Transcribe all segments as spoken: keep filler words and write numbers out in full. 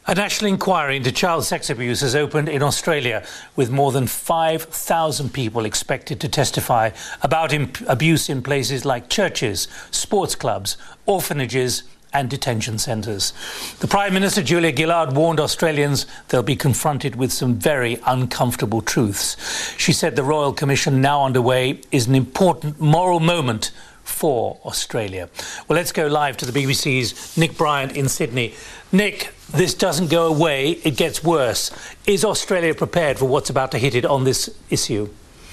A national inquiry into child sex abuse has opened in Australia, with more than five thousand people expected to testify about imp- abuse in places like churches, sports clubs, orphanages and detention centres. The Prime Minister, Julia Gillard, warned Australians they'll be confronted with some very uncomfortable truths. She said the Royal Commission now underway is an important moral moment for Australia. Well, let's go live to the B B C's Nick Bryant in Sydney. Nick, this doesn't go away, it gets worse. Is Australia prepared for what's about to hit it on this issue?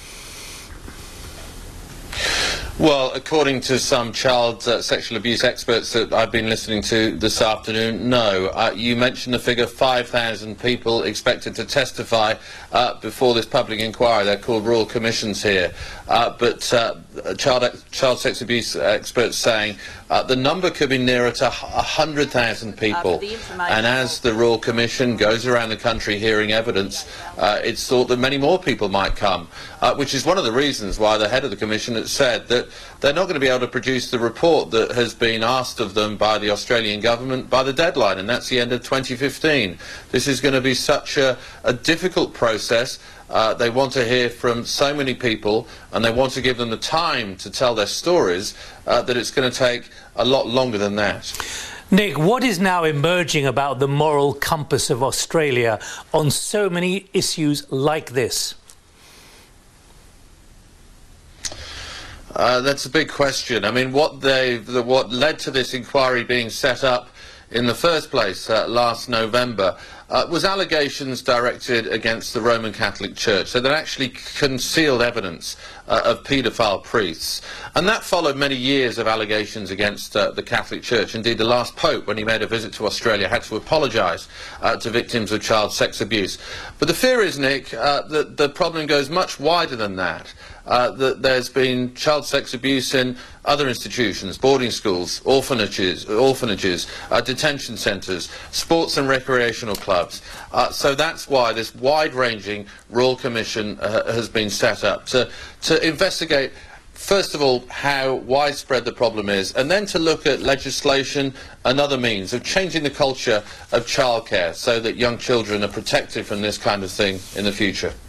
Well, according to some child uh, sexual abuse experts that I've been listening to this afternoon, no. Uh, you mentioned the figure five thousand people expected to testify uh, before this public inquiry. They're called Royal Commissions here. Uh, but uh, child, child sex abuse experts saying uh, the number could be nearer to one hundred thousand people. Uh, and as the Royal Commission goes around the country hearing evidence, uh, it's thought that many more people might come, uh, which is one of the reasons why the head of the Commission has said that they're not going to be able to produce the report that has been asked of them by the Australian government by the deadline, and that's the end of twenty fifteen. This is going to be such a, a difficult process. Uh, they want to hear from so many people, and they want to give them the time to tell their stories, uh, that it's going to take a lot longer than that. Nick, what is now emerging about the moral compass of Australia on so many issues like this? Uh, that's a big question. I mean, what they, the, what led to this inquiry being set up in the first place uh, last November uh, was allegations directed against the Roman Catholic Church. So that actually concealed evidence uh, of paedophile priests. And that followed many years of allegations against uh, the Catholic Church. Indeed, the last Pope, when he made a visit to Australia, had to apologise uh, to victims of child sex abuse. But the fear is, Nick, uh, that the problem goes much wider than that. Uh, that there's been child sex abuse in other institutions, boarding schools, orphanages, orphanages, uh, detention centres, sports and recreational clubs. Uh, so that's why this wide-ranging Royal Commission uh, has been set up to, to investigate, first of all, how widespread the problem is, and then to look at legislation and other means of changing the culture of childcare so that young children are protected from this kind of thing in the future.